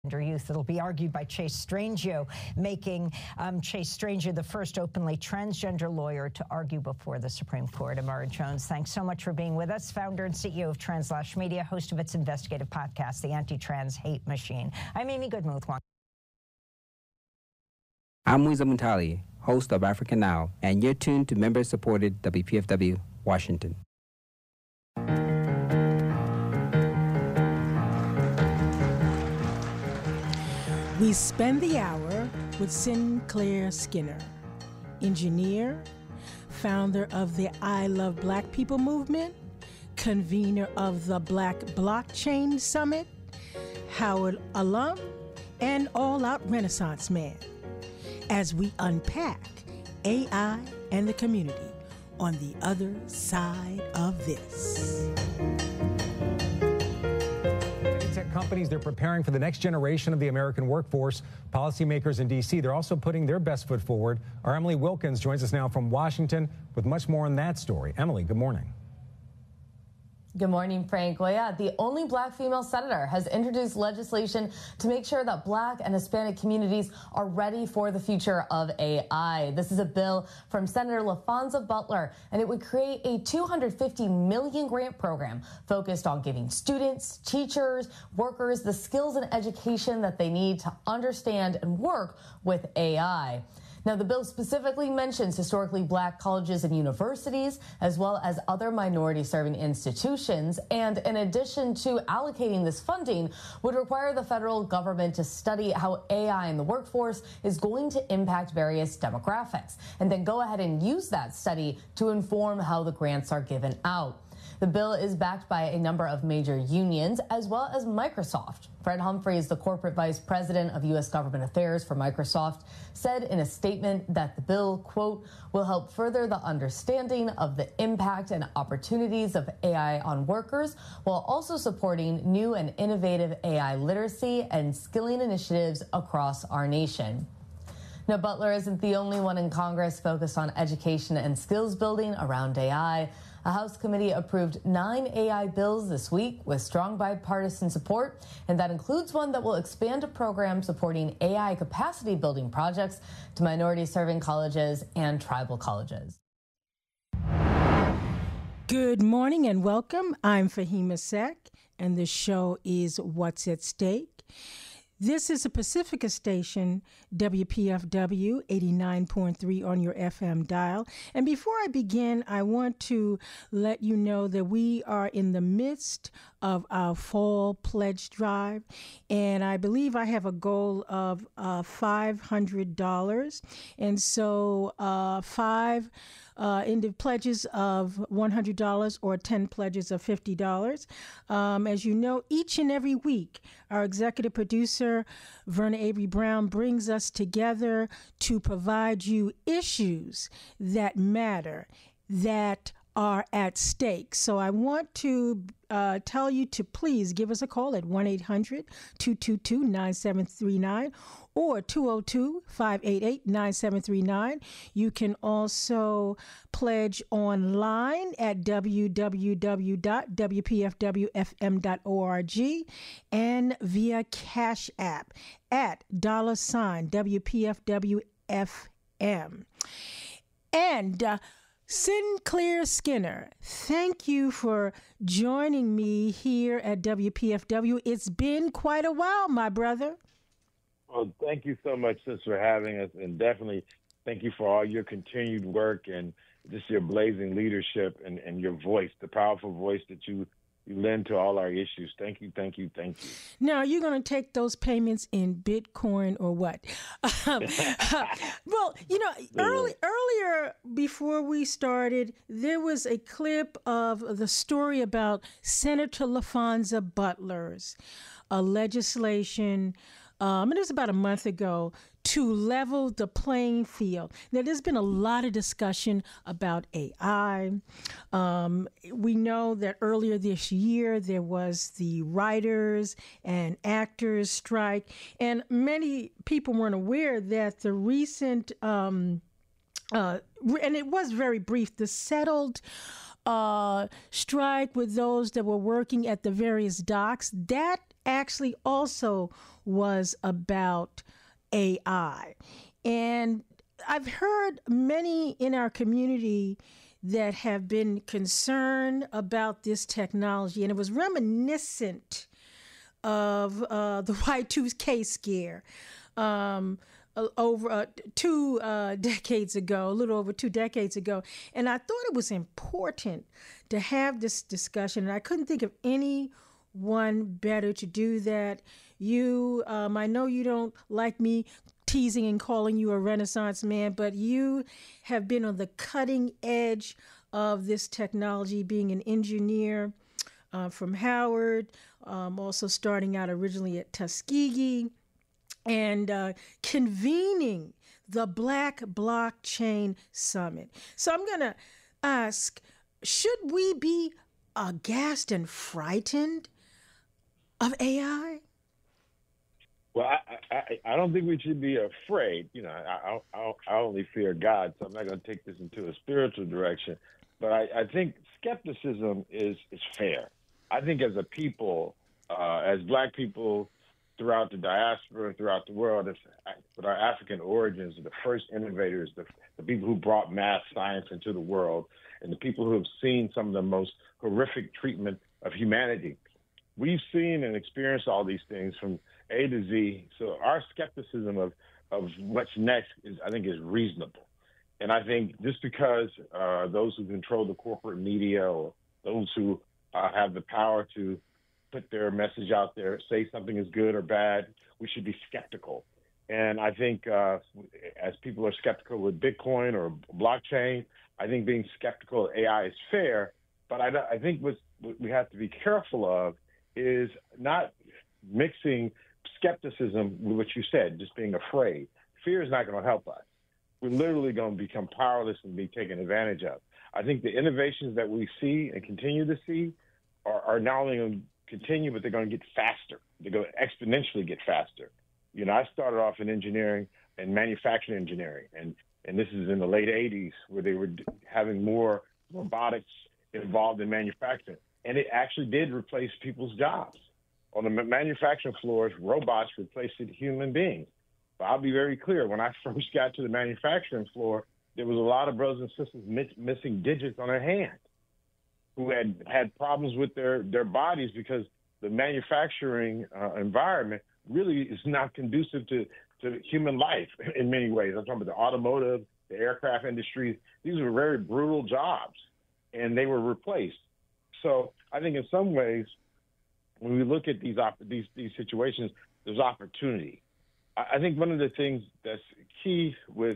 Youth. It'll be argued by Chase Strangio, making Chase Strangio the first openly transgender lawyer to argue before the Supreme Court. Amara Jones, thanks so much for being with us. Founder and CEO of Translash Media, host of its investigative podcast, The Anti-Trans Hate Machine. I'm Amy Goodman. I'm Wiza Muntali, host of Africa Now, and you're tuned to member-supported WPFW, Washington. We spend the hour with Sinclair Skinner, engineer, founder of the I Love Black People movement, convener of the Black Blockchain Summit, Howard alum, and all-out Renaissance man, as we unpack AI and the community on the other side of this. Tech companies, they're preparing for the next generation of the American workforce. Policymakers in D.C., they're also putting their best foot forward. Our Emily Wilkins joins us now from Washington with much more on that story. Emily, good morning. Good morning, Frank. Well, yeah, the only black female senator has introduced legislation to make sure that black and Hispanic communities are ready for the future of AI. This is a bill from Senator LaFonza Butler, and it would create a $250 million grant program focused on giving students, teachers, workers the skills and education that they need to understand and work with AI. Now, the bill specifically mentions historically black colleges and universities, as well as other minority-serving institutions, and in addition to allocating this funding, would require the federal government to study how AI in the workforce is going to impact various demographics, and then go ahead and use that study to inform how the grants are given out. The bill is backed by a number of major unions, as well as Microsoft. Fred Humphries, the corporate vice president of U.S. government affairs for Microsoft, said in a statement that the bill, quote, will help further the understanding of the impact and opportunities of AI on workers, while also supporting new and innovative AI literacy and skilling initiatives across our nation. Now, Butler isn't the only one in Congress focused on education and skills building around AI. A House committee approved 9 AI bills this week with strong bipartisan support, and that includes one that will expand a program supporting AI capacity building projects to minority-serving colleges and tribal colleges. Good morning and welcome. I'm Fahima Sek, and the show is What's at Stake. This is a Pacifica station, WPFW 89.3 on your FM dial. And before I begin, I want to let you know that we are in the midst of our fall pledge drive. And I believe I have a goal of $500. And so 5 into pledges of $100 or 10 pledges of $50. As you know, each and every week, our executive producer, Verna Avery Brown, brings us together to provide you issues that matter, that are at stake. So I want to tell you to please give us a call at 1-800-222-9739 or 202-588-9739. You can also pledge online at www.wpfwfm.org and via Cash App at $WPFWFM. And Sinclair Skinner, thank you for joining me here at WPFW. It's been quite a while, my brother. Well, thank you so much, sis, for having us, and definitely thank you for all your continued work and just your blazing leadership and your voice, the powerful voice that you lend to all our issues. Thank you, thank you, thank you. Now, are you going to take those payments in Bitcoin or what? Well, you know, earlier before we started, there was a clip of the story about Senator LaFonza Butler's legislation, and it was about a month ago, to level the playing field. Now, there's been a lot of discussion about AI. We know that earlier this year, there was the writers and actors strike, and many people weren't aware that the recent, and it was very brief, the settled strike with those that were working at the various docks, that actually also was about AI. And I've heard many in our community that have been concerned about this technology, and it was reminiscent of the Y2K scare over 2 decades ago, a little over 2 decades ago. And I thought it was important to have this discussion, and I couldn't think of anyone better to do that. You, I know you don't like me teasing and calling you a Renaissance man, but you have been on the cutting edge of this technology, being an engineer from Howard, also starting out originally at Tuskegee, and convening the Black Blockchain Summit. So I'm going to ask, should we be aghast and frightened of AI? Well, I don't think we should be afraid. You know, I only fear God, so I'm not going to take this into a spiritual direction. But I think skepticism is fair. I think as a people, as Black people throughout the diaspora and throughout the world, with our African origins, the first innovators, the people who brought math science into the world, and the people who have seen some of the most horrific treatment of humanity. We've seen and experienced all these things from A to Z. So our skepticism of what's next I think is reasonable. And I think just because those who control the corporate media or those who have the power to put their message out there, say something is good or bad, we should be skeptical. And I think as people are skeptical with Bitcoin or blockchain, I think being skeptical of AI is fair. But I think what we have to be careful of is not mixing skepticism with what you said, just being afraid. Fear is not going to help us. We're literally going to become powerless and be taken advantage of. I think the innovations that we see and continue to see are not only going to continue, but they're going to get faster. They're going to exponentially get faster. You know, I started off in engineering and manufacturing engineering, and this is in the late 80s where they were having more robotics involved in manufacturing. And it actually did replace people's jobs. On the manufacturing floors, robots replaced human beings. But I'll be very clear, when I first got to the manufacturing floor, there was a lot of brothers and sisters missing digits on their hand who had problems with their bodies because the manufacturing environment really is not conducive to human life in many ways. I'm talking about the automotive, the aircraft industries. These were very brutal jobs, and they were replaced. So I think in some ways, when we look at these situations, there's opportunity. I think one of the things that's key with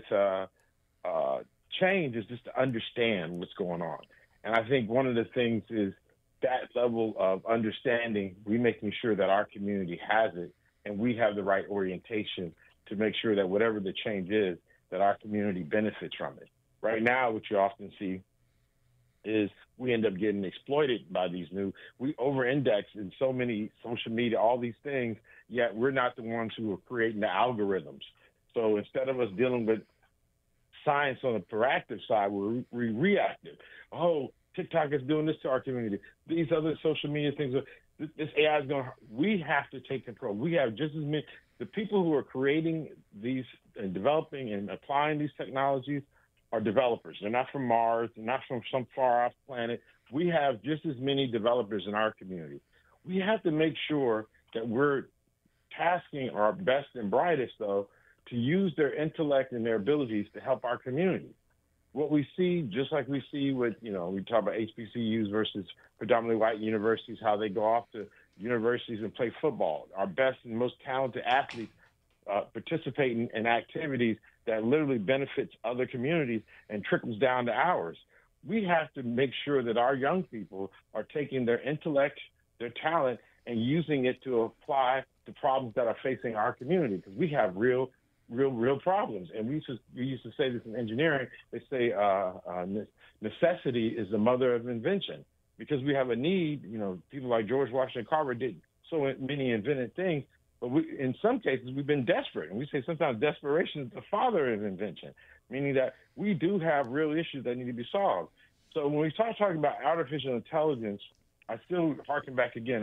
change is just to understand what's going on. And I think one of the things is that level of understanding, we making sure that our community has it and we have the right orientation to make sure that whatever the change is, that our community benefits from it. Right now, what you often see is we end up getting exploited by we over-index in so many social media, all these things, yet we're not the ones who are creating the algorithms. So instead of us dealing with science on the proactive side, we're reactive. Oh, TikTok is doing this to our community. These other social media things, this AI is going to, we have to take control. We have just as many, the people who are creating these and developing and applying these technologies are developers. They're not from Mars. They're not from some far off planet. We have just as many developers in our community. We have to make sure that we're tasking our best and brightest, though, to use their intellect and their abilities to help our community. What we see, just like we see with, we talk about HBCUs versus predominantly white universities, how they go off to universities and play football. Our best and most talented athletes participate in activities that literally benefits other communities and trickles down to ours. We have to make sure that our young people are taking their intellect, their talent, and using it to apply to problems that are facing our community, because we have real problems. And we used to say this in engineering. They say necessity is the mother of invention, because we have a need. People like George Washington Carver did so many invented things, but in some cases we've been desperate. And we say sometimes desperation is the father of invention, meaning that we do have real issues that need to be solved. So when we start talking about artificial intelligence, I still harken back again.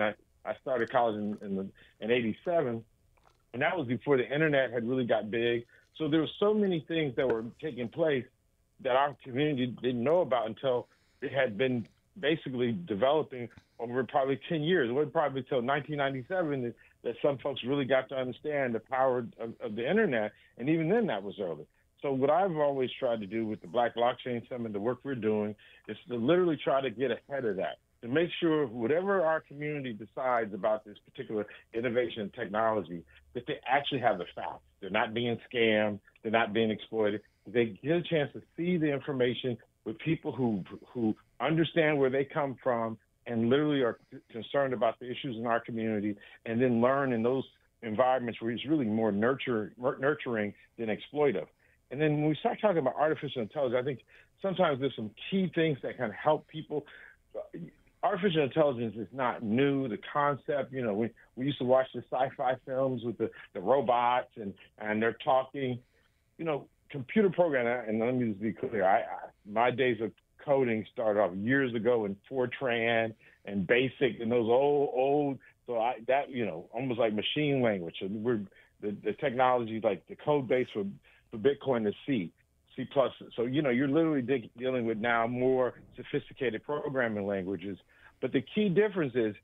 I started college in '87, and that was before the internet had really got big. So there were so many things that were taking place that our community didn't know about until it had been basically developing over probably 10 years. It wasn't probably until 1997 that some folks really got to understand the power of the internet, and even then that was early. So what I've always tried to do with the Black Blockchain Summit, the work we're doing, is to literally try to get ahead of that, to make sure whatever our community decides about this particular innovation and technology, that they actually have the facts. They're not being scammed. They're not being exploited. They get a chance to see the information with people who understand where they come from and literally are concerned about the issues in our community, and then learn in those environments where it's really more nurturing than exploitive. And then when we start talking about artificial intelligence, I think sometimes there's some key things that can help people. Artificial intelligence is not new. The concept, we used to watch the sci-fi films with the robots and they're talking, computer programming. And let me just be clear, my days of coding started off years ago in Fortran and BASIC and those old. So almost like machine language. And the technology, like the code base for Bitcoin is C++. So, you're literally dealing with now more sophisticated programming languages. But the key difference is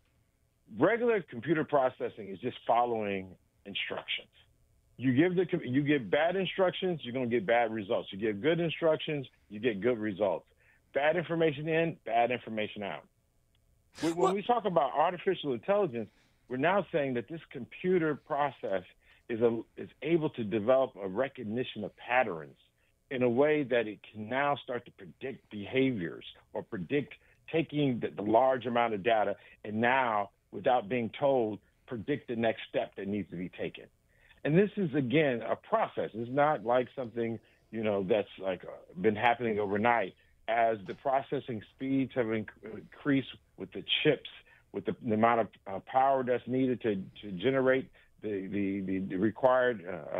regular computer processing is just following instructions. You give bad instructions, you're going to get bad results. You give good instructions, you get good results. Bad information in, bad information out. When we talk about artificial intelligence, we're now saying that this computer process is able to develop a recognition of patterns in a way that it can now start to predict behaviors or predict taking the large amount of data and now, without being told, predict the next step that needs to be taken. And this is, again, a process. It's not like something, that's like been happening overnight. As the processing speeds have increased with the chips, with the amount of power that's needed to generate the required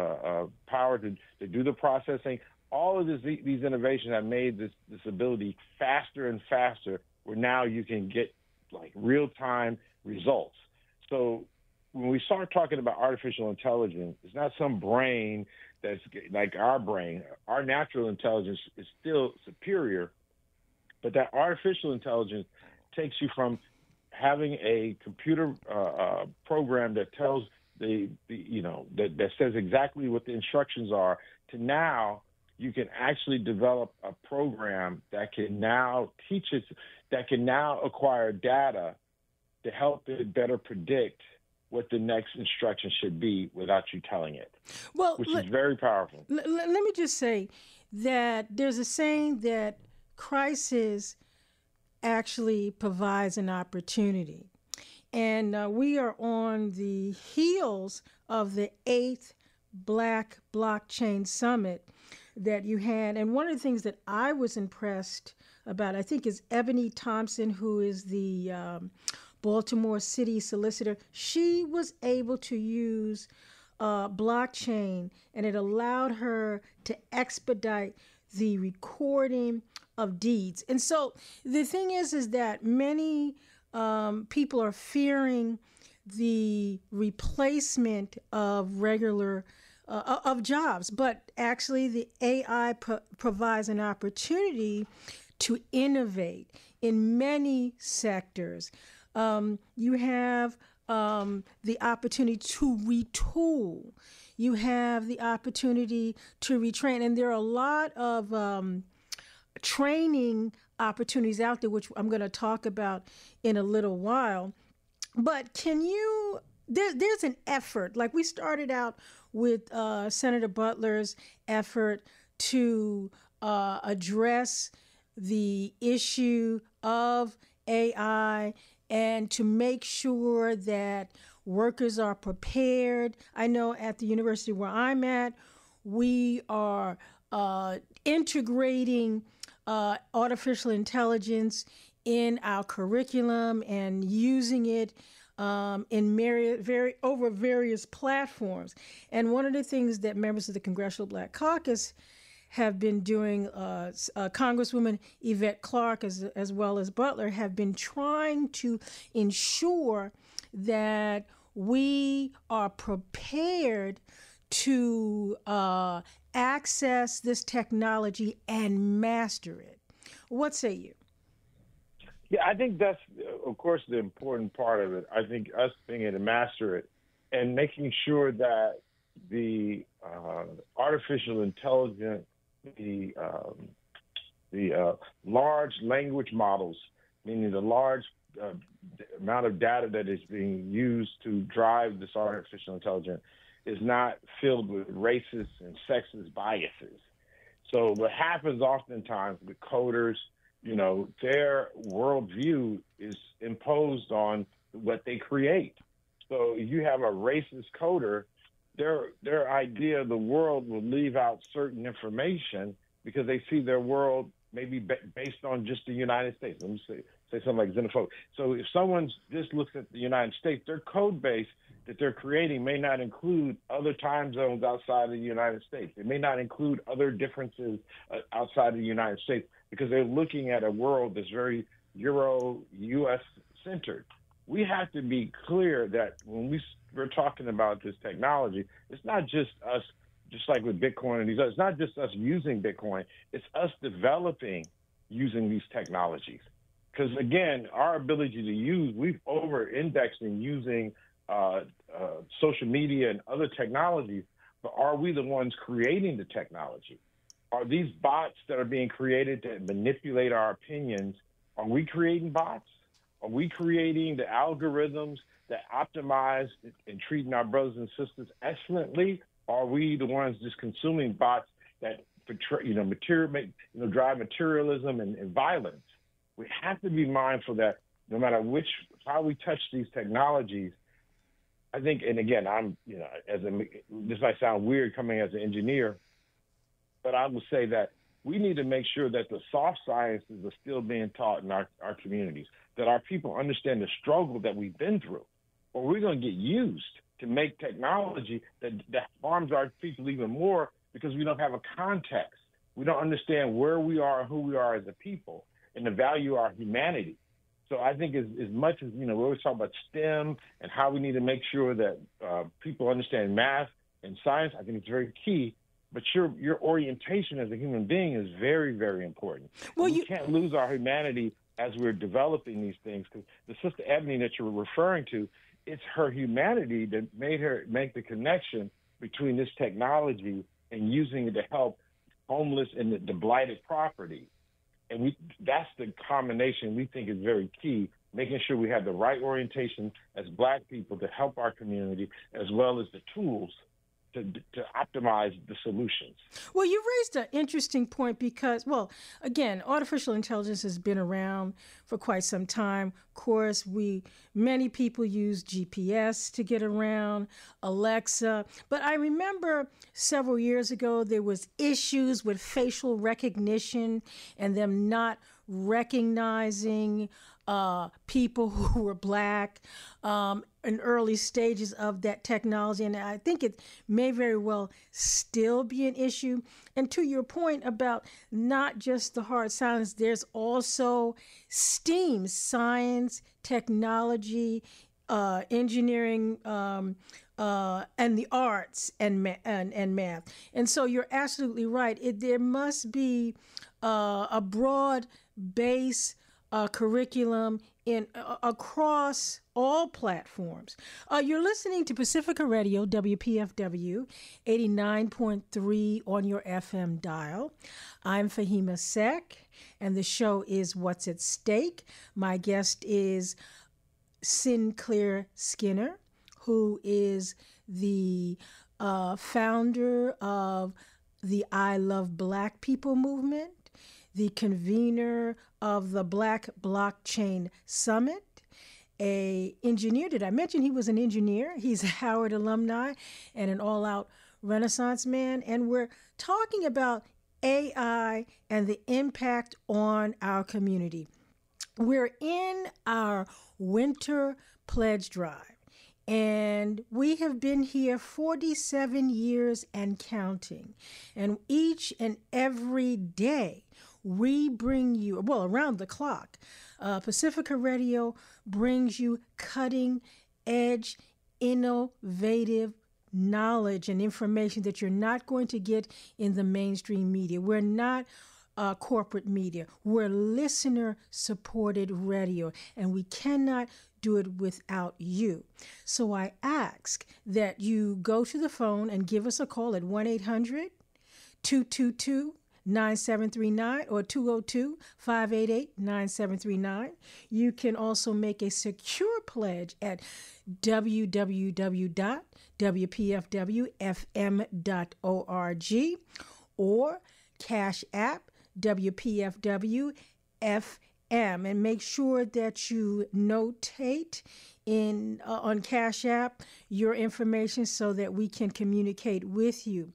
power to do the processing, all of these innovations have made this ability faster and faster, where now you can get like real-time results. So when we start talking about artificial intelligence, it's not some brain that's like our brain. Our natural intelligence is still superior, but that artificial intelligence takes you from having a computer program that tells that says exactly what the instructions are, to now you can actually develop a program that can now that can now acquire data to help it better predict what the next instruction should be without you telling it, which is very powerful. Let me just say that there's a saying that crisis actually provides an opportunity. And we are on the heels of the 8th Black Blockchain Summit that you had. And one of the things that I was impressed about, I think, is Ebony Thompson, who is the Baltimore City solicitor. She was able to use blockchain, and it allowed her to expedite the recording of deeds. And so the thing is that many people are fearing the replacement of regular of jobs, but actually the AI provides an opportunity to innovate in many sectors. You have the opportunity to retool. You have the opportunity to retrain, and there are a lot of training opportunities out there, which I'm going to talk about in a little while. But there's an effort, like we started out with Senator Butler's effort to address the issue of AI and to make sure that workers are prepared. I know at the university where I'm at, we are integrating artificial intelligence in our curriculum and using it in over various platforms. And one of the things that members of the Congressional Black Caucus have been doing, Congresswoman Yvette Clarke as well as Butler, have been trying to ensure that we are prepared to access this technology and master it. What say you? Yeah, I think that's, of course, the important part of it. I think us being able to master it and making sure that the artificial intelligence, the large language models, meaning the large amount of data that is being used to drive this artificial intelligence, is not filled with racist and sexist biases. So what happens oftentimes with coders, their worldview is imposed on what they create. So if you have a racist coder, their idea of the world will leave out certain information because they see their world maybe based on just the United States. Let me say something like xenophobic. So if someone just looks at the United States, their code base that they're creating may not include other time zones outside of the United States. It may not include other differences outside of the United States because they're looking at a world that's very Euro-U.S. centered. We have to be clear that when we're talking about this technology, it's not just us, just like with Bitcoin and these others, it's not just us using Bitcoin, it's us developing using these technologies. Because again, our ability to use, we've over-indexed in using social media and other technologies, but are we the ones creating the technology? Are these bots that are being created to manipulate our opinions, are we creating bots? Are we creating the algorithms that optimize and treating our brothers and sisters excellently? Or are we the ones just consuming bots that drive materialism and violence? We have to be mindful that no matter how we touch these technologies, I think, and again, this might sound weird coming as an engineer, but I will say that we need to make sure that the soft sciences are still being taught in our communities, that our people understand the struggle that we've been through, or we're going to get used to make technology that harms our people even more because we don't have a context. We don't understand where we are and who we are as a people and the value of our humanity. So I think as much as, we always talk about STEM and how we need to make sure that people understand math and science, I think it's very key. But your orientation as a human being is very, very important. Well, you can't lose our humanity as we're developing these things, because the Sister Ebony that you're referring to, it's her humanity that made her make the connection between this technology and using it to help homeless and the blighted property. And that's the combination we think is very key, making sure we have the right orientation as Black people to help our community, as well as the tools to optimize the solutions. Well, you raised an interesting point because, again, artificial intelligence has been around for quite some time. Of course, many people use GPS to get around, Alexa. But I remember several years ago, there was issues with facial recognition and them not recognizing people who were Black in early stages of that technology. And I think it may very well still be an issue. And to your point about not just the hard science, there's also STEAM, science, technology, engineering, and the arts and math. And so you're absolutely right. There must be a broad base curriculum across all platforms. You're listening to Pacifica Radio, WPFW, 89.3 on your FM dial. I'm Fahima Sek, and the show is What's at Stake. My guest is Sinclair Skinner, who is the founder of the I Love Black People movement, the convener of the Black Blockchain Summit, an engineer. Did I mention he was an engineer? He's a Howard alumni and an all-out Renaissance man. And we're talking about AI and the impact on our community. We're in our winter pledge drive, and we have been here 47 years and counting. And each and every day, we bring you, around the clock, Pacifica Radio brings you cutting edge, innovative knowledge and information that you're not going to get in the mainstream media. We're not corporate media. We're listener-supported radio, and we cannot do it without you. So I ask that you go to the phone and give us a call at 1-800-222-9739 or 202-588-9739. You can also make a secure pledge at www.wpfwfm.org or Cash App WPFW FM, and make sure that you notate on Cash App your information so that we can communicate with you.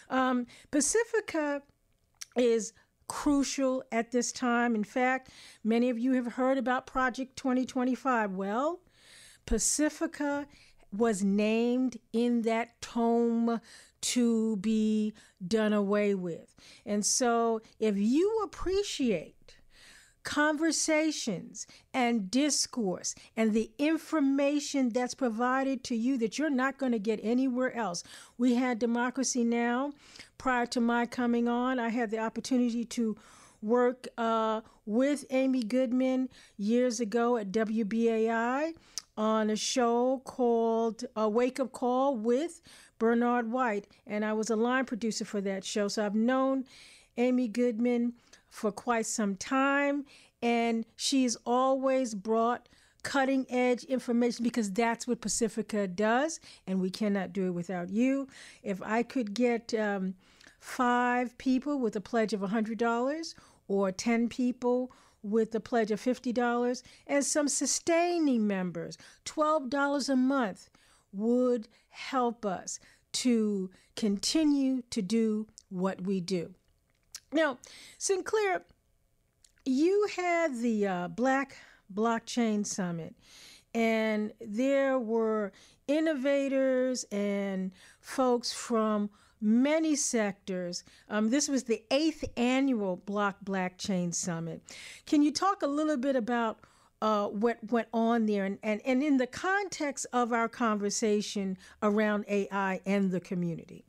Pacifica is crucial at this time. In fact, many of you have heard about Project 2025. Well, Pacifica was named in that tome to be done away with. And so if you appreciate conversations and discourse and the information that's provided to you that you're not going to get anywhere else. We had Democracy Now! Prior to my coming on. I had the opportunity to work with Amy Goodman years ago at WBAI on a show called Wake Up Call with Bernard White, and I was a line producer for that show. So I've known Amy Goodman for quite some time, and she's always brought cutting edge information because that's what Pacifica does, and we cannot do it without you. If I could get 5 people with a pledge of $100 or 10 people with a pledge of $50 and some sustaining members, $12 a month would help us to continue to do what we do. Now, Sinclair, you had the Black Blockchain Summit, and there were innovators and folks from many sectors. This was the 8th annual Blockchain Summit. Can you talk a little bit about what went on there and in the context of our conversation around AI and the community?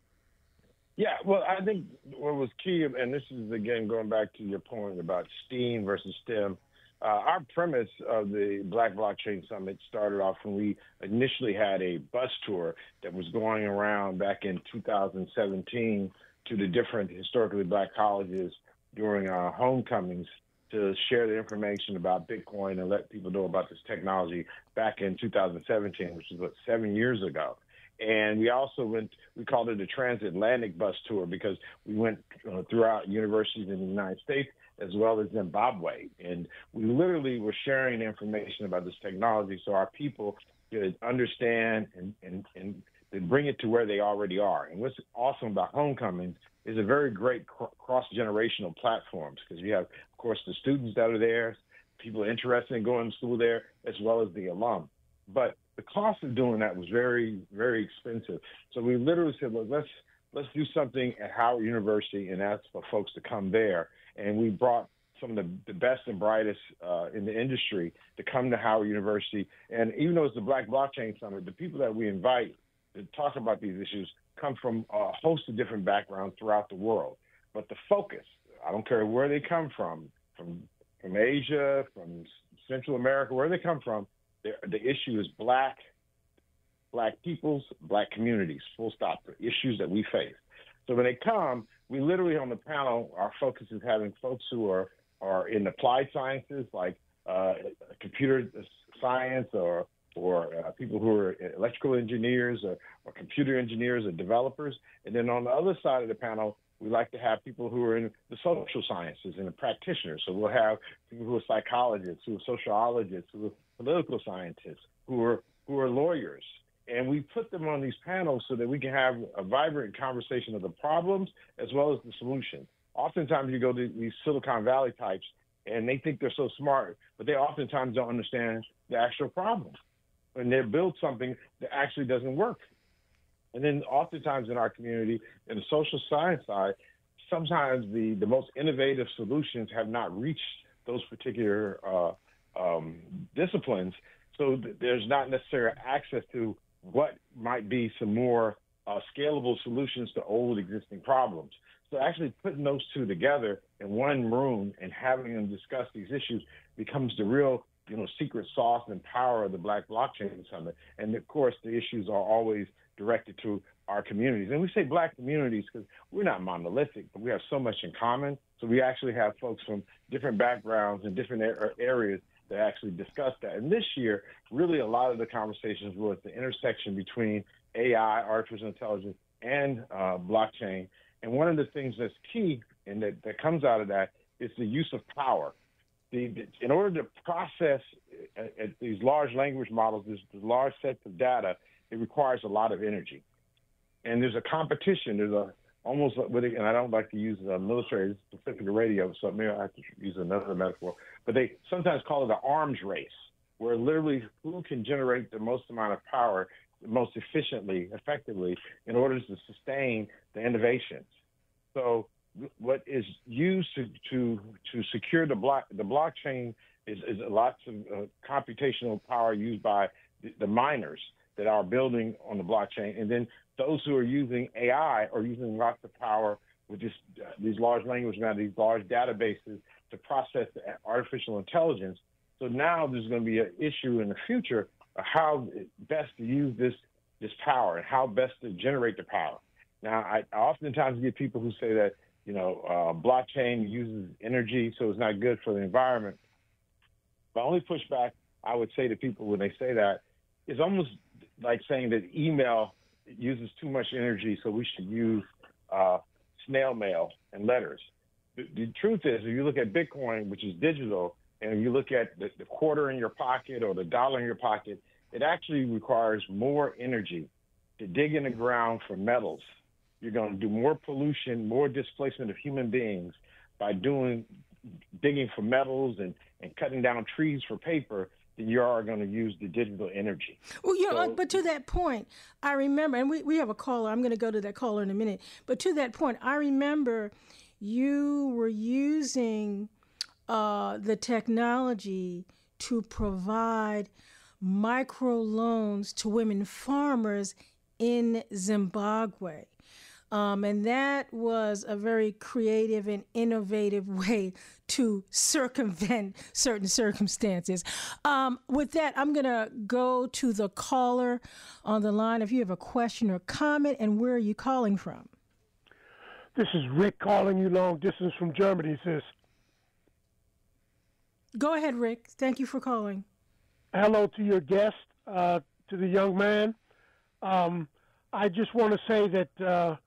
Yeah, well, I think what was key, and this is, again, going back to your point about STEAM versus STEM, our premise of the Black Blockchain Summit started off when we initially had a bus tour that was going around back in 2017 to the different historically Black colleges during our homecomings to share the information about Bitcoin and let people know about this technology back in 2017, which is 7 years ago. And we also we called it a transatlantic bus tour because we went throughout universities in the United States as well as Zimbabwe. And we literally were sharing information about this technology so our people could understand and bring it to where they already are. And what's awesome about Homecoming is a very great cross-generational platforms because you have, of course, the students that are there, people interested in going to school there, as well as the alum. But the cost of doing that was very, very expensive. So we literally said, look, let's do something at Howard University and ask for folks to come there. And we brought some of the best and brightest in the industry to come to Howard University. And even though it's the Black Blockchain Summit, the people that we invite to talk about these issues come from a host of different backgrounds throughout the world. But the focus, I don't care where they come from Asia, from Central America, where they come from, the issue is Black peoples, Black communities, full stop, the issues that we face. So when they come, we literally on the panel, our focus is having folks who are in applied sciences like computer science or people who are electrical engineers or computer engineers or developers. And then on the other side of the panel, we like to have people who are in the social sciences and the practitioners. So we'll have people who are psychologists, who are sociologists, who are political scientists, who are lawyers. And we put them on these panels so that we can have a vibrant conversation of the problems as well as the solutions. Oftentimes you go to these Silicon Valley types and they think they're so smart, but they oftentimes don't understand the actual problem. And they build something that actually doesn't work. And then oftentimes in our community, in the social science side, sometimes the most innovative solutions have not reached those particular disciplines. So there's not necessarily access to what might be some more scalable solutions to old existing problems. So actually putting those two together in one room and having them discuss these issues becomes the real, secret sauce and power of the Black Blockchain Summit. And of course, the issues are always directed to our communities. And we say Black communities because we're not monolithic, but we have so much in common. So we actually have folks from different backgrounds and different areas that actually discuss that. And this year, really a lot of the conversations were at the intersection between AI, artificial intelligence, and blockchain. And one of the things that's key and that comes out of that is the use of power. In order to process these large language models, these large sets of data, it requires a lot of energy. And there's a competition. There's almost, and I don't like to use military specific radio, so maybe I have to use another metaphor, but they sometimes call it an arms race, where literally who can generate the most amount of power most efficiently, effectively, in order to sustain the innovations. So what is used to secure the blockchain is lots of computational power used by the miners that are building on the blockchain, and then those who are using AI are using lots of power with these large language models, these large databases to process artificial intelligence. So now there's going to be an issue in the future of how best to use this power and how best to generate the power. Now, I oftentimes get people who say that, blockchain uses energy, so it's not good for the environment. The only pushback I would say to people when they say that is almost like saying that email uses too much energy, so we should use snail mail and letters. The truth is, if you look at Bitcoin, which is digital, and you look at the quarter in your pocket or the dollar in your pocket, it actually requires more energy to dig in the ground for metals. You're going to do more pollution, more displacement of human beings by digging for metals and cutting down trees for paper than you are going to use the digital energy. Well, but to that point, I remember, and we have a caller. I'm going to go to that caller in a minute. But to that point, I remember you were using the technology to provide microloans to women farmers in Zimbabwe. And that was a very creative and innovative way to circumvent certain circumstances. With that, I'm going to go to the caller on the line. If you have a question or comment, and where are you calling from? This is Rick calling you long distance from Germany, sis. Go ahead, Rick. Thank you for calling. Hello to your guest, to the young man. I just want to say that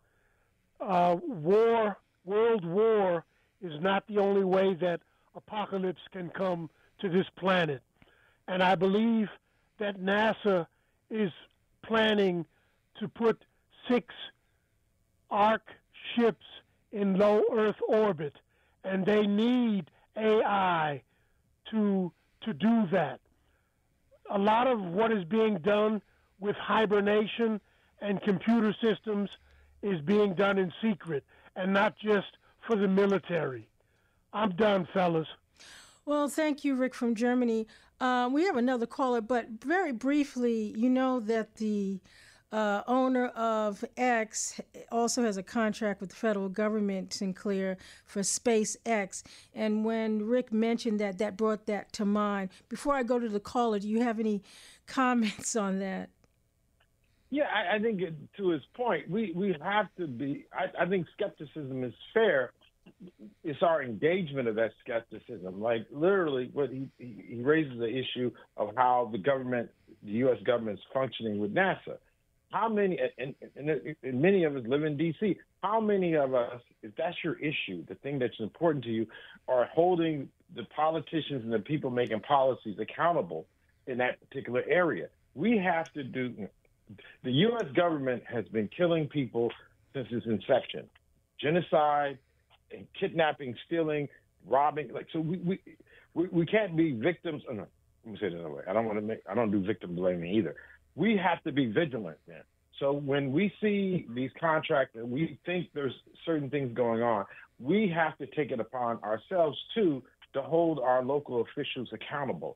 world war is not the only way that apocalypse can come to this planet. And I believe that NASA is planning to put 6 ARC ships in low Earth orbit, and they need AI to do that. A lot of what is being done with hibernation and computer systems is being done in secret and not just for the military. I'm done, fellas. Well, thank you, Rick from Germany. We have another caller, but very briefly, you know that the owner of X also has a contract with the federal government, Sinclair, for SpaceX. And when Rick mentioned that, that brought that to mind. Before I go to the caller, do you have any comments on that? Yeah, I think to his point, we have to be, I think skepticism is fair. It's our engagement of that skepticism. Like literally what he raises the issue of how the U.S. government is functioning with NASA. How many, and many of us live in D.C., how many of us, if that's your issue, the thing that's important to you, are holding the politicians and the people making policies accountable in that particular area? We have to do, the U.S. government has been killing people since its inception. Genocide, and kidnapping, stealing, robbing. Like, so we can't be victims. Oh, no, let me say it another way. I don't do victim blaming either. We have to be vigilant then. So when we see these contracts and we think there's certain things going on, we have to take it upon ourselves too to hold our local officials accountable.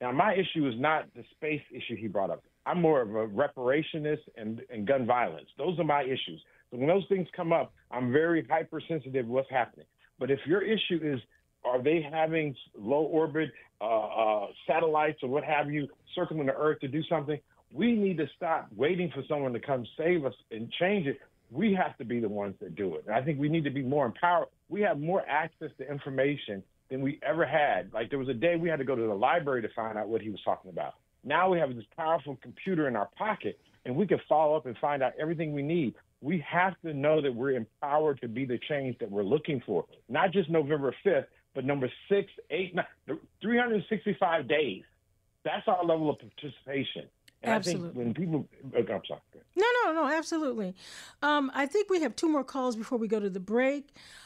Now, my issue is not the space issue he brought up. I'm more of a reparationist and gun violence. Those are my issues. So when those things come up, I'm very hypersensitive to what's happening. But if your issue is, are they having low orbit satellites or what have you circling the Earth to do something? We need to stop waiting for someone to come save us and change it. We have to be the ones that do it. And I think we need to be more empowered. We have more access to information than we ever had. Like, there was a day we had to go to the library to find out what he was talking about. Now we have this powerful computer in our pocket, and we can follow up and find out everything we need. We have to know that we're empowered to be the change that we're looking for, not just November 5th, but number 6, 8, 9, 365 days. That's our level of participation. And Absolutely. I think when people, okay, I'm sorry. No, absolutely. I think we have 2 more calls before we go to the break.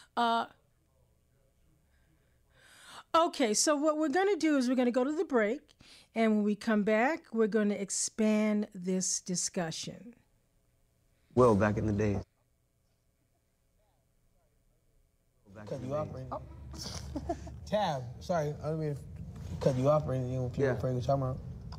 Okay, so what we're going to do is we're going to go to the break, and when we come back, we're going to expand this discussion. Well, back in the days. Cut you off, Brandon. Tab, sorry, I don't mean to cut you off, Brandon. You know, people afraid of talking about.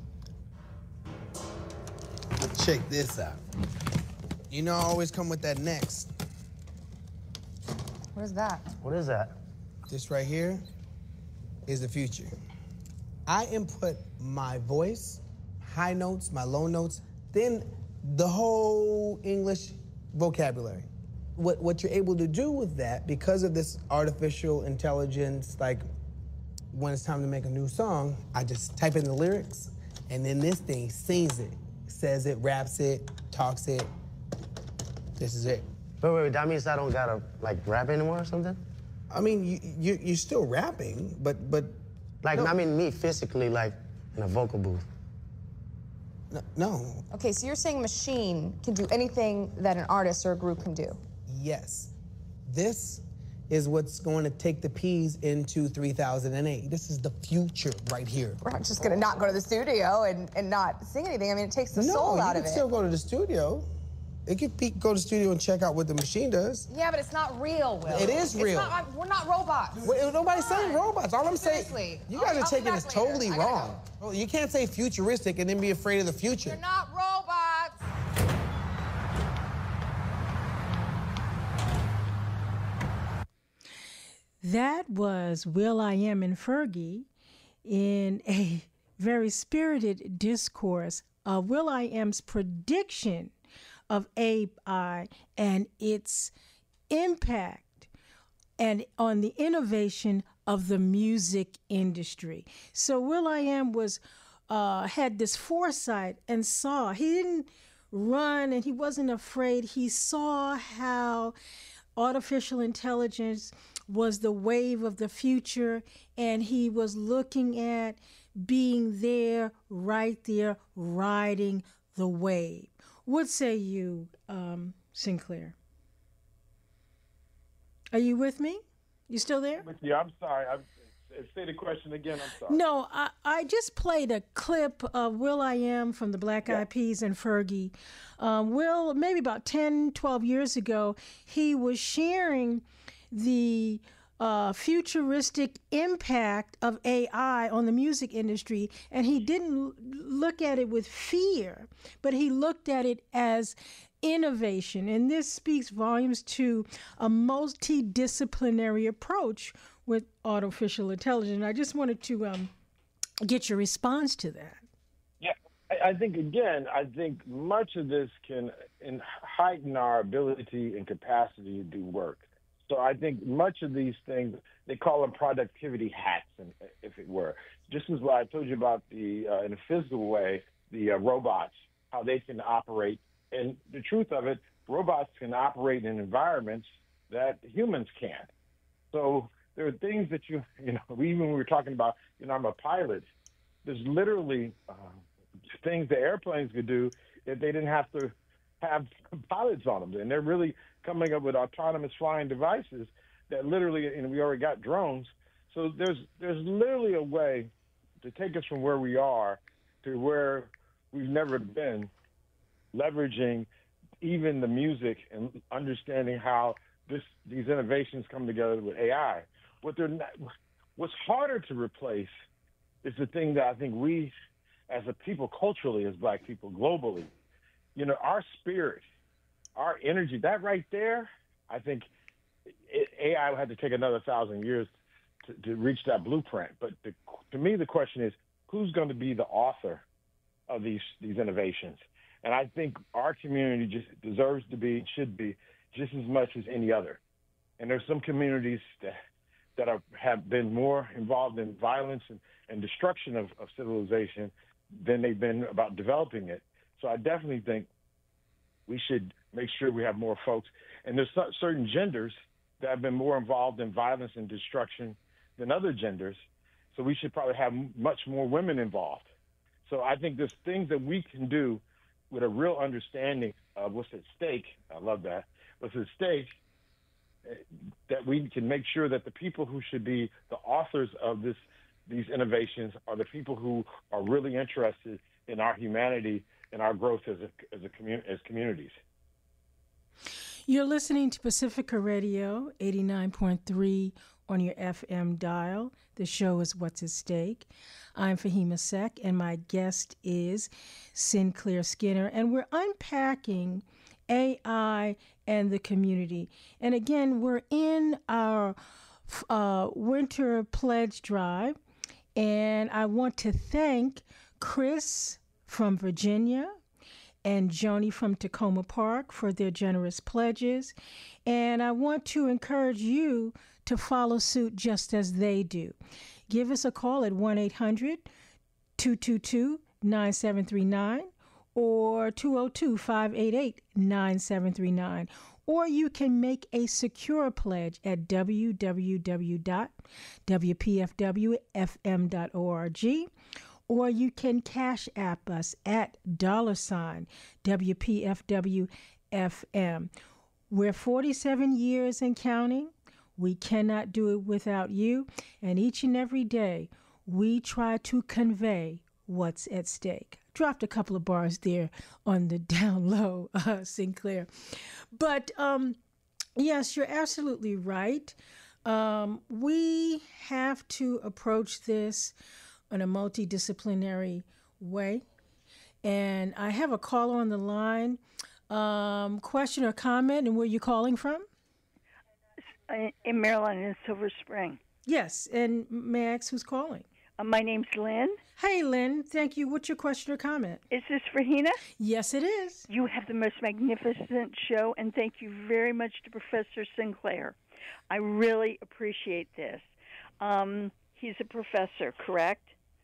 Check this out. You know, I always come with that next. What is that? What is that? This right here is the future. I input my voice, high notes, my low notes, then the whole English vocabulary. What you're able to do with that, because of this artificial intelligence, like when it's time to make a new song, I just type in the lyrics, and then this thing sings it, says it, raps it, talks it. This is it. Wait, that means I don't gotta, like, rap anymore or something? I mean, you're still rapping, but Like, no. I mean me physically, like, in a vocal booth. No. Okay, so you're saying machine can do anything that an artist or a group can do? Yes. This is what's going to take the P's into 3008. This is the future right here. We're not just gonna not go to the studio and not sing anything. I mean, it takes the soul out of it. No, you can still go to the studio. It could go to the studio and check out what the machine does. Yeah, but it's not real, Will. It is real. We're not robots. Well, nobody's saying robots. All I'm saying, Seriously. you guys are I'll taking come this back later. totally I gotta wrong. Well, you can't say futuristic and then be afraid of the future. You're not robots. That was will.i.am and Fergie in a very spirited discourse of will.i.am's prediction of AI and its impact and on the innovation of the music industry. So will.i.am was had this foresight and saw. He didn't run and he wasn't afraid. He saw how artificial intelligence was the wave of the future, and he was looking at being there, right there, riding the wave. What say you, Sinclair? Are you with me? You still there? With you, I'm sorry. Say the question again. I'm sorry. No, I just played a clip of will.i.am from the Black Eyed Peas and Fergie. Will, maybe about 10, 12 years ago, he was sharing the futuristic impact of AI on the music industry, and he didn't look at it with fear, but he looked at it as innovation. And this speaks volumes to a multidisciplinary approach with artificial intelligence. I just wanted to get your response to that. Yeah, I think much of this can heighten our ability and capacity to do work. So I think much of these things, they call them productivity hacks, if it were. Just as what I told you about the, in a physical way, the robots, how they can operate. And the truth of it, robots can operate in environments that humans can't. So there are things that even when we were talking about, I'm a pilot, there's literally things the airplanes could do if they didn't have to have pilots on them. And they're really coming up with autonomous flying devices that literally, and we already got drones. So there's literally a way to take us from where we are to where we've never been, leveraging even the music and understanding how these innovations come together with AI. What's harder to replace is the thing that I think we, as a people culturally, as Black people globally, our spirit, our energy, that right there, I think AI had to take another 1,000 years to reach that blueprint. But to me, the question is, who's going to be the author of these innovations? And I think our community just deserves to be, should be, just as much as any other. And there's some communities that have been more involved in violence and destruction of civilization than they've been about developing it. So I definitely think we should make sure we have more folks. And there's certain genders that have been more involved in violence and destruction than other genders. So we should probably have much more women involved. So I think there's things that we can do with a real understanding of what's at stake. I love that. What's at stake, that we can make sure that the people who should be the authors of these innovations are the people who are really interested in our humanity and our growth as communities. You're listening to Pacifica Radio 89.3 on your FM dial. The show is What's at Stake. I'm Fahima Sek, and my guest is Sinclair Skinner, and we're unpacking AI and the community. And again, we're in our winter pledge drive, and I want to thank Chris from Virginia and Joni from Tacoma Park for their generous pledges. And I want to encourage you to follow suit just as they do. Give us a call at 1-800-222-9739 or 202-588-9739. Or you can make a secure pledge at www.wpfwfm.org. Or you can Cash App us at $WPFWFM. We're 47 years and counting. We cannot do it without you. And each and every day, we try to convey what's at stake. Dropped a couple of bars there on the down low, Sinclair. But yes, you're absolutely right. We have to approach this in a multidisciplinary way. And I have a caller on the line. Question or comment, and where you calling from? In Maryland, in Silver Spring. Yes, and may I ask who's calling? My name's Lynn. Hey, Lynn. Thank you. What's your question or comment? Is this for Hina? Yes, it is. You have the most magnificent show, and thank you very much to Professor Sinclair. I really appreciate this. He's a professor, correct?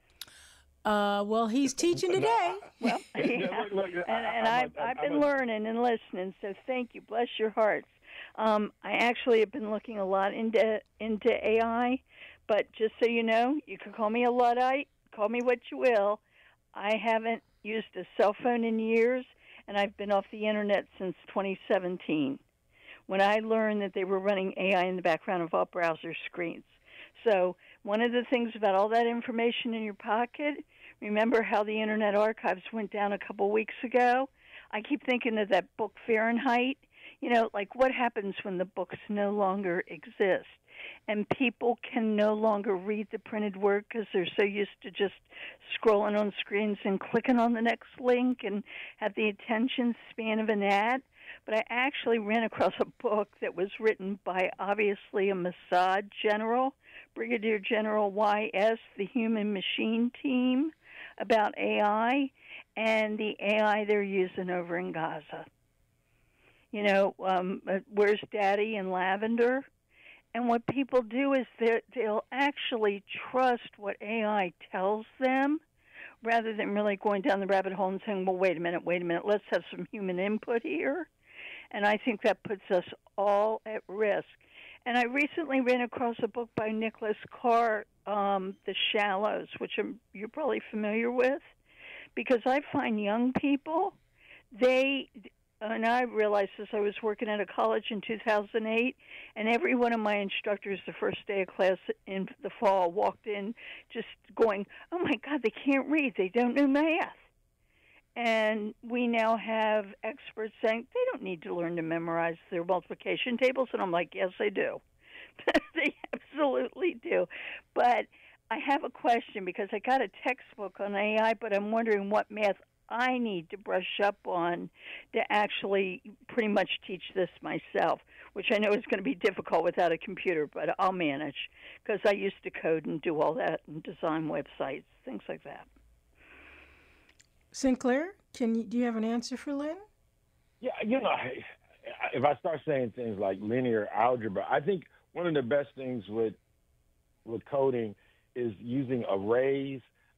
Well, he's teaching today. Well, yeah. and I've been learning and listening, so thank you. Bless your hearts. I actually have been looking a lot into AI, but just so you know, you can call me a Luddite, call me what you will. I haven't used a cell phone in years, and I've been off the Internet since 2017, when I learned that they were running AI in the background of all browser screens. So one of the things about all that information in your pocket, remember how the Internet Archives went down a couple weeks ago? I keep thinking of that book Fahrenheit. You know, like what happens when the books no longer exist and people can no longer read the printed word because they're so used to just scrolling on screens and clicking on the next link and have the attention span of an ad. But I actually ran across a book that was written by obviously a Mossad general, Brigadier General Y.S., the Human Machine Team, about AI and the AI they're using over in Gaza. You know, Where's Daddy in Lavender? And what people do is they'll actually trust what AI tells them rather than really going down the rabbit hole and saying, well, wait a minute, let's have some human input here. And I think that puts us all at risk. And I recently ran across a book by Nicholas Carr, The Shallows, which you're probably familiar with, because I find young people, and I realized this, I was working at a college in 2008, and every one of my instructors the first day of class in the fall walked in just going, oh, my God, they can't read. They don't know math. And we now have experts saying they don't need to learn to memorize their multiplication tables. And I'm like, yes, they do. They absolutely do. But I have a question because I got a textbook on AI, but I'm wondering what math I need to brush up on to actually pretty much teach this myself, which I know is going to be difficult without a computer, but I'll manage because I used to code and do all that and design websites, things like that. Sinclair, do you have an answer for Lynn? Yeah, if I start saying things like linear algebra, I think one of the best things with coding is using arrays.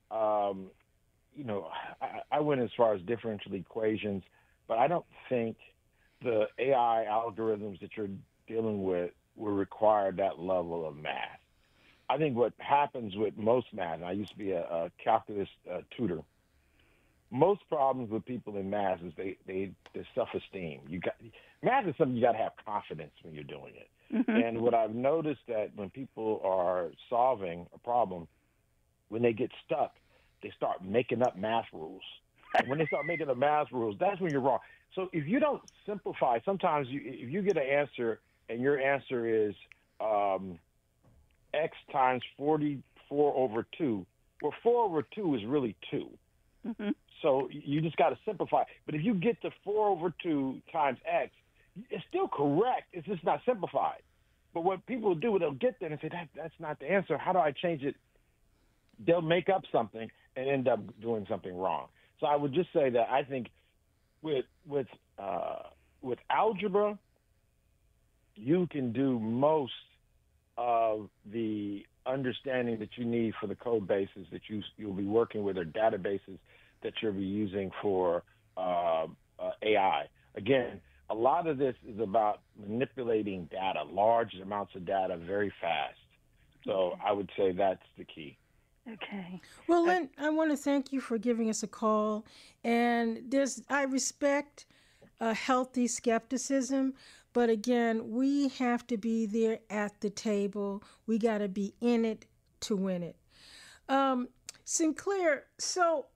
I went as far as differential equations, but I don't think the AI algorithms that you're dealing with will require that level of math. I think what happens with most math, and I used to be a calculus tutor, most problems with people in math is their self-esteem. Math is something you got to have confidence when you're doing it. Mm-hmm. And what I've noticed that when people are solving a problem, when they get stuck, they start making up math rules. And when they start making up math rules, that's when you're wrong. So if you don't simplify, sometimes if you get an answer and your answer is x times 44 over 2, well, 4 over 2 is really 2. Mm-hmm. So you just got to simplify. But if you get to 4 over 2 times x, it's still correct. It's just not simplified. But what people do, they'll get there and say, that's not the answer. How do I change it? They'll make up something and end up doing something wrong. So I would just say that I think with algebra, you can do most of the understanding that you need for the code bases that you'll be working with, or databases that you'll be using for AI. Again, a lot of this is about manipulating data, large amounts of data, very fast. So I would say that's the key. Okay. Well, Lynn, I want to thank you for giving us a call. And I respect a healthy skepticism, but again, we have to be there at the table. We got to be in it to win it. Sinclair, so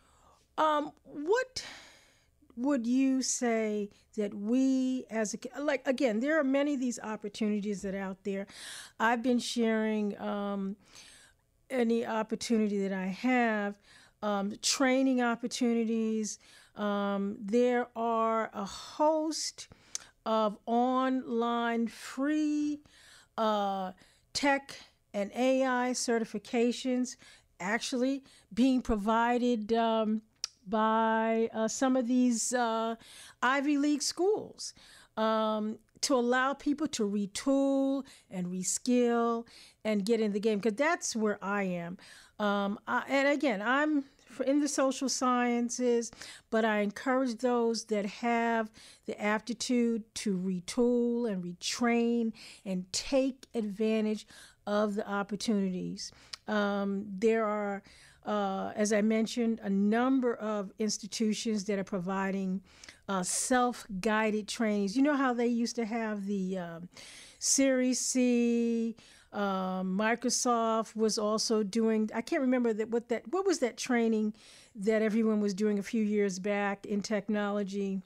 what would you say that we again, there are many of these opportunities that are out there. I've been sharing any opportunity that I have, training opportunities. There are a host of online free tech and AI certifications actually being provided by some of these Ivy League schools to allow people to retool and reskill and get in the game, because that's where I am. And again, I'm in the social sciences, but I encourage those that have the aptitude to retool and retrain and take advantage of the opportunities. There are, as I mentioned, a number of institutions that are providing self-guided trainings. You know how they used to have the Series C. Microsoft was also doing, I can't remember what was that training that everyone was doing a few years back in technology.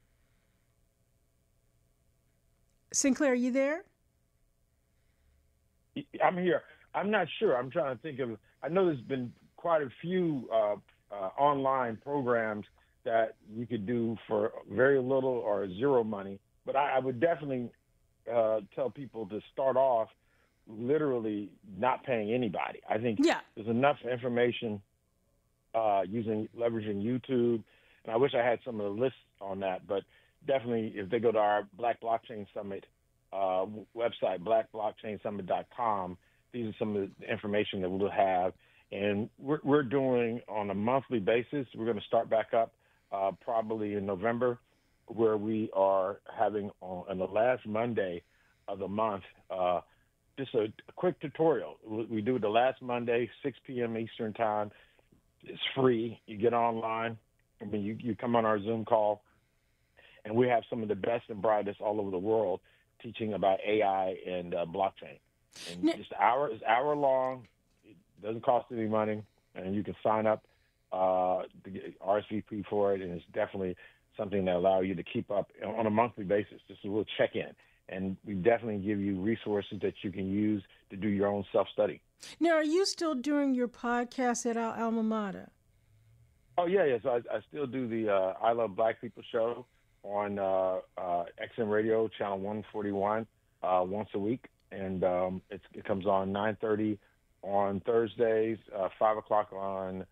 Sinclair, are you there? I'm here. I'm not sure. I'm trying to think of, I know there's been quite a few online programs that you could do for very little or zero money, but I would definitely tell people to start off literally not paying anybody. I think there's enough information leveraging YouTube, and I wish I had some of the lists on that, but definitely if they go to our Black Blockchain Summit website, blackblockchainsummit.com, these are some of the information that we'll have. And we're doing on a monthly basis. We're going to start back up probably in November, where we are having on the last Monday of the month just a quick tutorial. We do it the last Monday, 6 p.m. Eastern time. It's free. You get online. I mean, you come on our Zoom call, and we have some of the best and brightest all over the world teaching about AI and blockchain. And just it's hour long. It doesn't cost any money, and you can sign up to get RSVP for it, and it's definitely something that allows you to keep up on a monthly basis. Just a little check-in. and we definitely give you resources that you can use to do your own self-study. Now, are you still doing your podcast at our alma mater? Oh, yeah. So I still do the I Love Black People show on XM Radio, channel 141, once a week. And it comes on 9:30 on Thursdays, 5 o'clock on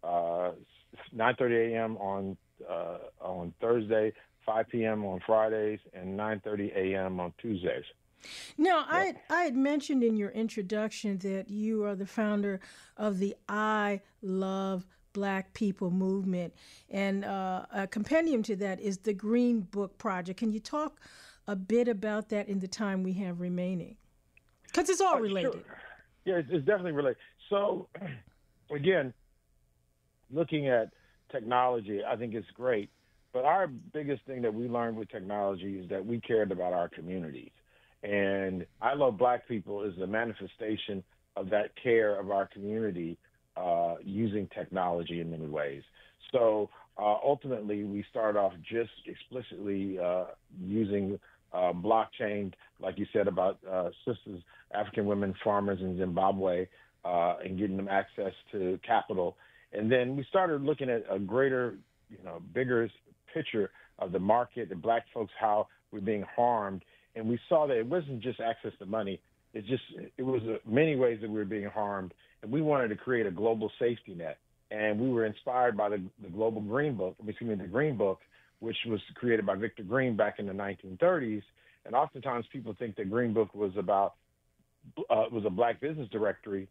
9:30 a.m. on Thursday, 5 p.m. on Fridays, and 9:30 a.m. on Tuesdays. Now, I had mentioned in your introduction that you are the founder of the I Love Black People movement, and a compendium to that is the Green Book Project. Can you talk a bit about that in the time we have remaining? Because it's all related. Sure. Yeah, it's definitely related. So, again, looking at technology, I think it's great. But our biggest thing that we learned with technology is that we cared about our communities. And I Love Black People is a manifestation of that care of our community using technology in many ways. So ultimately, we start off just explicitly using blockchain, like you said about sisters, African women farmers in Zimbabwe, and getting them access to capital. And then we started looking at a greater, bigger picture of the market, the Black folks, how we're being harmed. And we saw that it wasn't just access to money. It was many ways that we were being harmed. And we wanted to create a global safety net. And we were inspired by the Global Green Book, the Green Book, which was created by Victor Green back in the 1930s. And oftentimes people think that Green Book was was a Black business directory.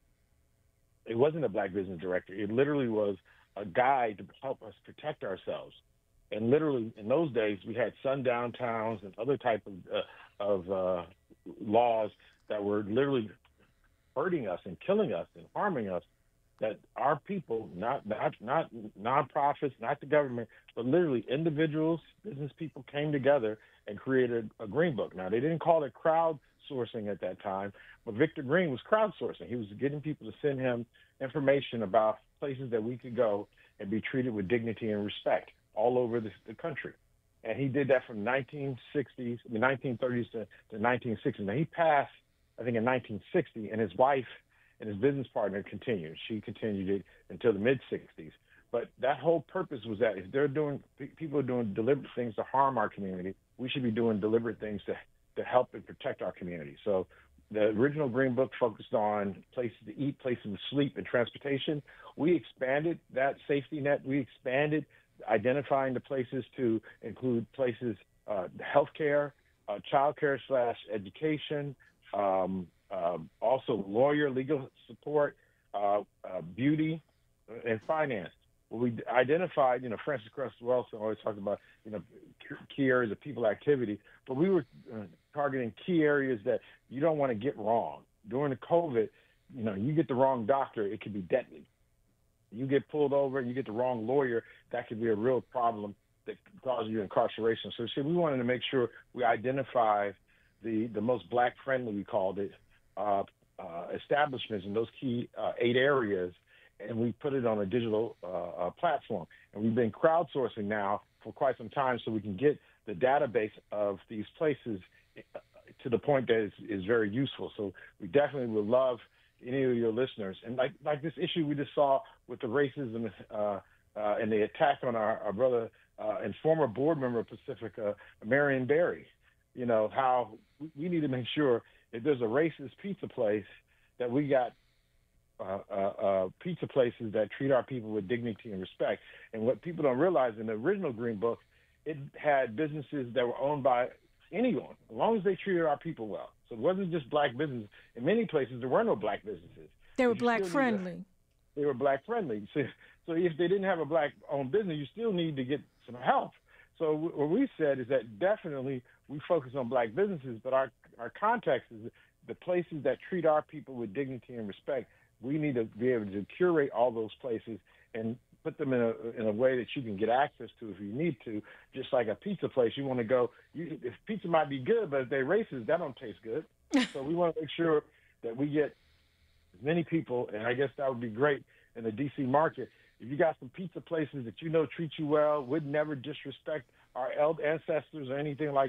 It wasn't a Black business directory. It literally was a guide to help us protect ourselves. And literally, in those days, we had sundown towns and other type of laws that were literally hurting us and killing us and harming us. That our people, not nonprofits, not the government, but literally individuals, business people came together and created a Green Book. Now, they didn't call it crowdsourcing at that time, but Victor Green was crowdsourcing. He was getting people to send him information about places that we could go and be treated with dignity and respect all over the country. And he did that from 1930s to 1960s. Now, he passed, I think, in 1960, and his wife and his business partner continued. She continued it until the mid-60s. But that whole purpose was that if people are doing deliberate things to harm our community, we should be doing deliberate things to help and protect our community. So the original Green Book focused on places to eat, places to sleep, and transportation. We expanded that safety net. We expanded identifying the places to include places, healthcare, childcare / education, also legal support, beauty, and finance. Well, we identified, Francis Cress Welsing always talked about, key areas of people activity, but we were targeting key areas that you don't want to get wrong. During the COVID, you get the wrong doctor, it could be deadly. You get pulled over and you get the wrong lawyer, that could be a real problem that causes you incarceration. So we wanted to make sure we identify the most Black-friendly, we called it, establishments in those key 8 areas, and we put it on a digital platform. And we've been crowdsourcing now for quite some time so we can get the database of these places to the point that is very useful. So we definitely would love any of your listeners. And like this issue we just saw with the racism and the attack on our brother and former board member of Pacifica, Marion Barry, how we need to make sure if there's a racist pizza place that we got pizza places that treat our people with dignity and respect. And what people don't realize, in the original Green Book, it had businesses that were owned by anyone, as long as they treated our people well. So it wasn't just Black businesses. In many places, there were no Black businesses. They were Black-friendly. They were Black-friendly. So if they didn't have a Black-owned business, you still need to get some help. So what we said is that definitely we focus on Black businesses, but our context is the places that treat our people with dignity and respect. We need to be able to curate all those places and put them in a way that you can get access to if you need to. Just like a pizza place, you want to go. If pizza might be good, but if they're racist, that don't taste good. So we want to make sure that we get as many people, and I guess that would be great in the D.C. market. If you got some pizza places that treat you well, would never disrespect our ancestors or anything like that,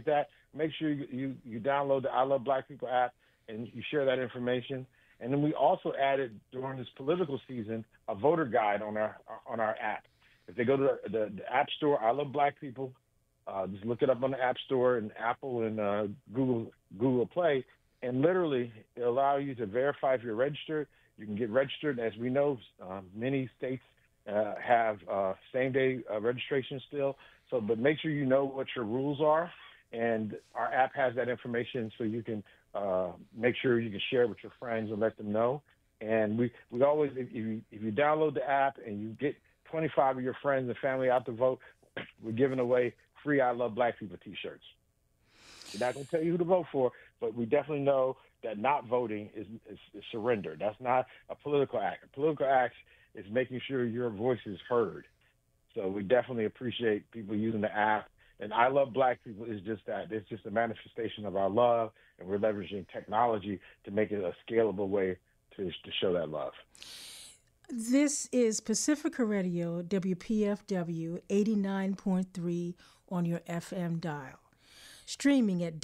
make sure you download the I Love Black People app and you share that information. And then we also added during this political season a voter guide on our app. If they go to the App Store, I Love Black People, just look it up on the App Store and Apple and Google Play, and literally it'll allow you to verify if you're registered. You can get registered. As we know, many states have same-day registration still. But make sure you know what your rules are, and our app has that information so you can make sure you can share it with your friends and let them know. And we always, if you download the app and you get 25 of your friends and family out to vote, we're giving away free I Love Black People T-shirts. We're not going to tell you who to vote for, but we definitely know that not voting is surrender. That's not a political act. A political act is making sure your voice is heard. So we definitely appreciate people using the app. And I Love Black People is just that. It's just a manifestation of our love, and we're leveraging technology to make it a scalable way to show that love. This is Pacifica Radio, WPFW 89.3 on your FM dial. Streaming at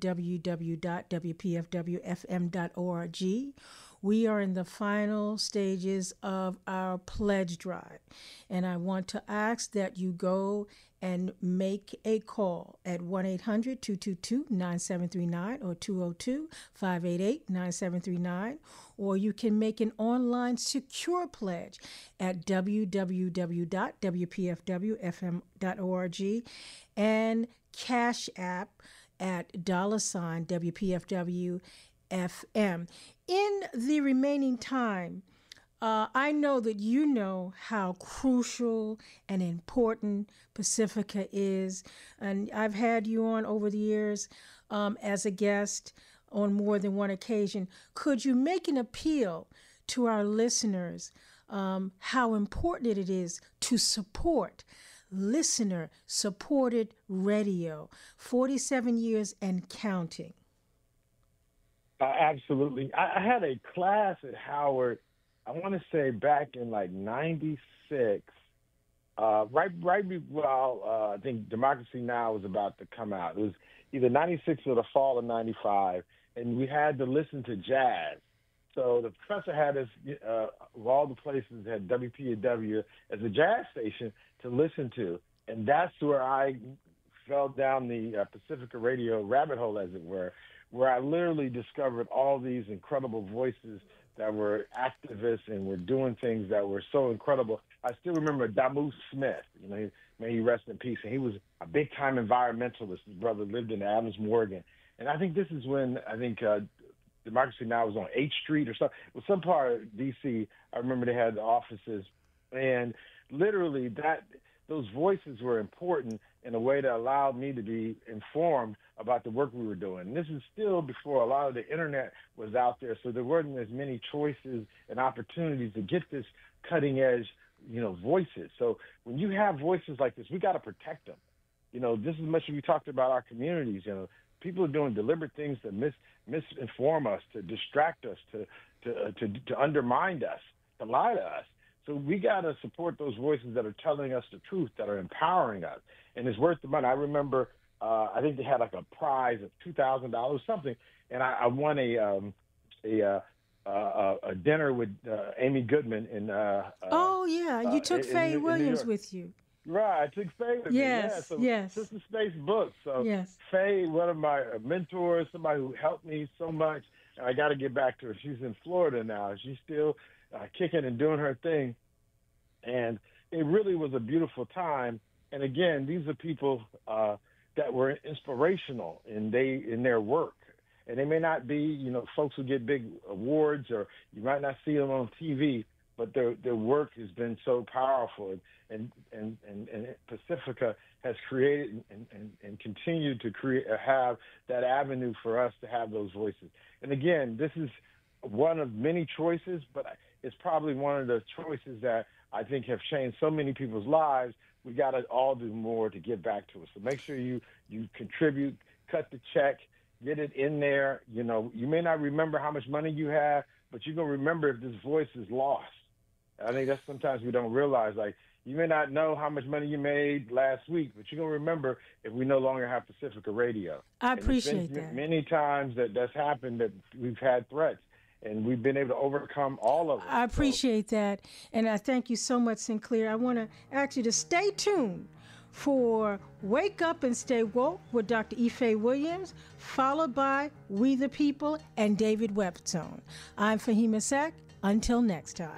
www.wpfwfm.org. We are in the final stages of our pledge drive, and I want to ask that you go and make a call at 1-800-222-9739 or 202-588-9739, or you can make an online secure pledge at www.wpfwfm.org and Cash App at $WPFWFM. In the remaining time, I know that you know how crucial and important Pacifica is, and I've had you on over the years as a guest on more than one occasion. Could you make an appeal to our listeners how important it is to support listener-supported radio, 47 years and counting? Absolutely. I had a class at Howard, I want to say back in like 96, right while I think Democracy Now! Was about to come out. It was either 96 or the fall of 95, and we had to listen to jazz. So the professor had us, of all the places, had WPAW as a jazz station to listen to. And that's where I fell down the Pacifica Radio rabbit hole, as it were, where I literally discovered all these incredible voices that were activists and were doing things that were so incredible. I still remember Damu Smith, may he rest in peace. And he was a big-time environmentalist. His brother lived in Adams Morgan. And I think this is when, Democracy Now! Was on H Street or something. It was some part of D.C. I remember they had the offices. And literally those voices were important in a way that allowed me to be informed about the work we were doing. And this is still before a lot of the internet was out there, so there weren't as many choices and opportunities to get this cutting edge, voices. So when you have voices like this, we got to protect them. This is much as we talked about our communities. People are doing deliberate things to misinform us, to distract us, to undermine us, to lie to us. So we got to support those voices that are telling us the truth, that are empowering us. And it's worth the money. I remember, I think they had like a prize of $2,000 something, and I won a dinner with Amy Goodman in. You took Faye Williams with you. Right, I took Faye with me. Yes, yes. Sister Space Books. So yes. Faye, one of my mentors, somebody who helped me so much. And I got to get back to her. She's in Florida now. She's still kicking and doing her thing. And it really was a beautiful time. And again, these are people that were inspirational in their work. And they may not be, folks who get big awards, or you might not see them on TV, but their work has been so powerful, and Pacifica has created and continued to have that avenue for us to have those voices. And again, this is one of many choices, but it's probably one of the choices that I think have changed so many people's lives. We got to all do more to give back to us. So make sure you contribute, cut the check, get it in there. You may not remember how much money you have, but you're going to remember if this voice is lost. I think that's sometimes we don't realize, like, You may not know how much money you made last week, but you're going to remember if we no longer have Pacifica Radio. I appreciate that. Many times that's happened, that we've had threats, and we've been able to overcome all of them. I appreciate that, and I thank you so much, Sinclair. I want to ask you to stay tuned for Wake Up and Stay Woke with Dr. Ife Williams, followed by We the People and David Webstone. I'm Fahima Sack. Until next time.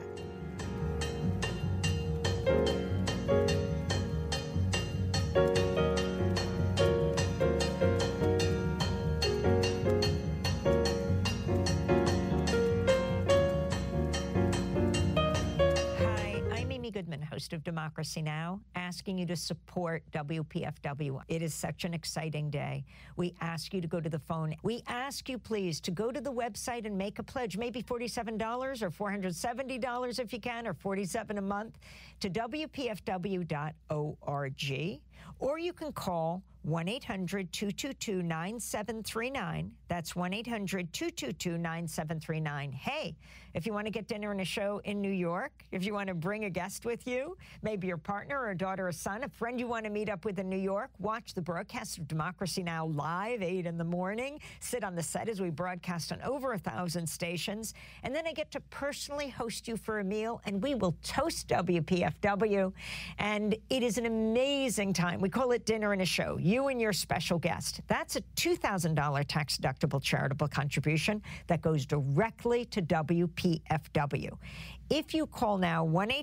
Goodman, host of Democracy Now!, asking you to support WPFW. It is such an exciting day. We ask you to go to the phone. We ask you, please, to go to the website and make a pledge, maybe $47 or $470 if you can, or $47 a month, to WPFW.org. Or you can call 1-800-222-9739. That's 1-800-222-9739. Hey, if you want to get dinner and a show in New York, if you want to bring a guest with you, maybe your partner or a daughter or son, a friend you want to meet up with in New York, watch the broadcast of Democracy Now! Live, 8 in the morning. Sit on the set as we broadcast on over 1,000 stations. And then I get to personally host you for a meal, and we will toast WPFW. And it is an amazing time. We call it Dinner and a Show. You and your special guest. That's a $2,000 tax-deductible charitable contribution that goes directly to WPFW. If you call now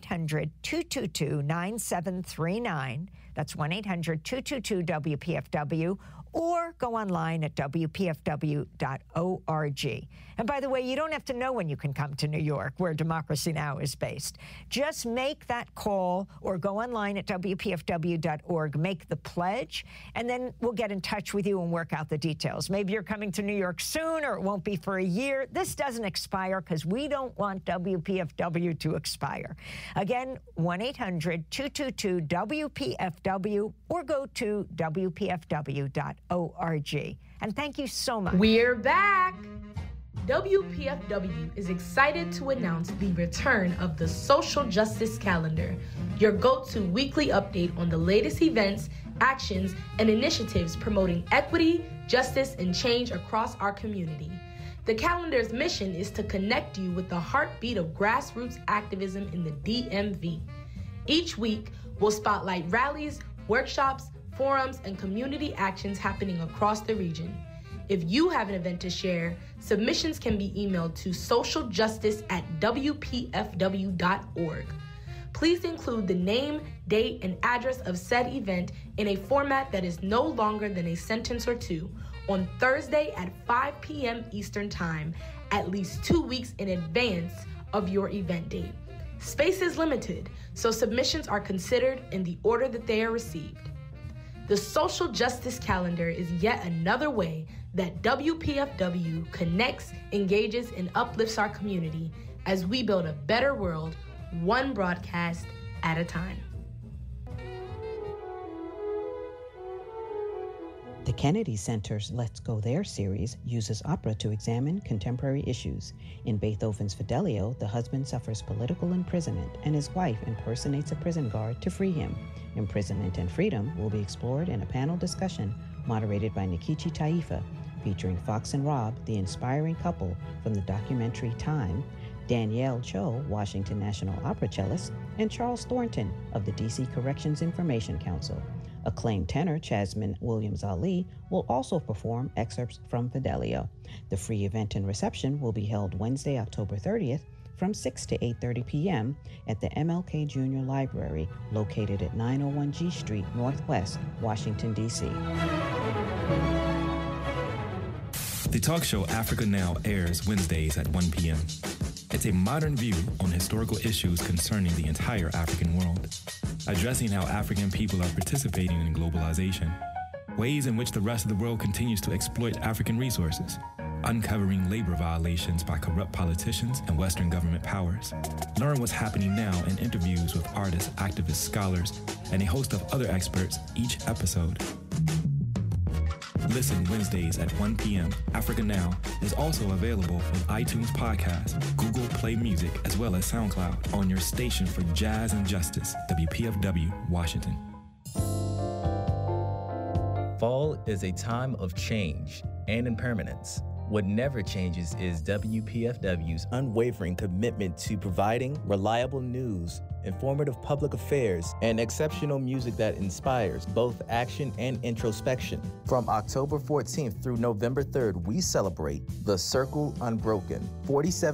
1-800-222-9739, that's 1-800-222-WPFW, or go online at WPFW.org. And by the way, you don't have to know when you can come to New York, where Democracy Now! Is based. Just make that call or go online at WPFW.org, make the pledge, and then we'll get in touch with you and work out the details. Maybe you're coming to New York soon, or it won't be for a year. This doesn't expire because we don't want WPFW to expire. Again, 1-800-222-WPFW, or go to WPFW.org. And thank you so much. We're back. WPFW is excited to announce the return of the Social Justice Calendar, your go-to weekly update on the latest events, actions, and initiatives promoting equity, justice, and change across our community. The calendar's mission is to connect you with the heartbeat of grassroots activism in the DMV. Each week, we'll spotlight rallies, workshops, forums, and community actions happening across the region. If you have an event to share, submissions can be emailed to socialjustice@wpfw.org. Please include the name, date, and address of said event in a format that is no longer than a sentence or two on Thursday at 5 p.m. Eastern Time, at least 2 weeks in advance of your event date. Space is limited, so submissions are considered in the order that they are received. The Social Justice Calendar is yet another way that WPFW connects, engages, and uplifts our community as we build a better world, one broadcast at a time. The Kennedy Center's Let's Go There series uses opera to examine contemporary issues. In Beethoven's Fidelio, the husband suffers political imprisonment and his wife impersonates a prison guard to free him. Imprisonment and freedom will be explored in a panel discussion moderated by Nikichi Taifa, featuring Fox and Rob, the inspiring couple from the documentary Time, Danielle Cho, Washington National Opera cellist, and Charles Thornton of the DC Corrections Information Council. Acclaimed tenor Chasmin Williams-Ali will also perform excerpts from Fidelio. The free event and reception will be held Wednesday, October 30th from 6 to 8:30 p.m. at the MLK Junior Library, located at 901 G Street, Northwest, Washington, D.C. The talk show Africa Now airs Wednesdays at 1 p.m. It's a modern view on historical issues concerning the entire African world, addressing how African people are participating in globalization, ways in which the rest of the world continues to exploit African resources, uncovering labor violations by corrupt politicians and Western government powers. Learn what's happening now in interviews with artists, activists, scholars, and a host of other experts each episode. Listen Wednesdays at 1 p.m. Africa Now is also available on iTunes Podcasts, Google Play Music, as well as SoundCloud on your station for jazz and justice, WPFW, Washington. Fall is a time of change and impermanence. What never changes is WPFW's unwavering commitment to providing reliable news, informative public affairs, and exceptional music that inspires both action and introspection. From October 14th through November 3rd, we celebrate The Circle Unbroken, 47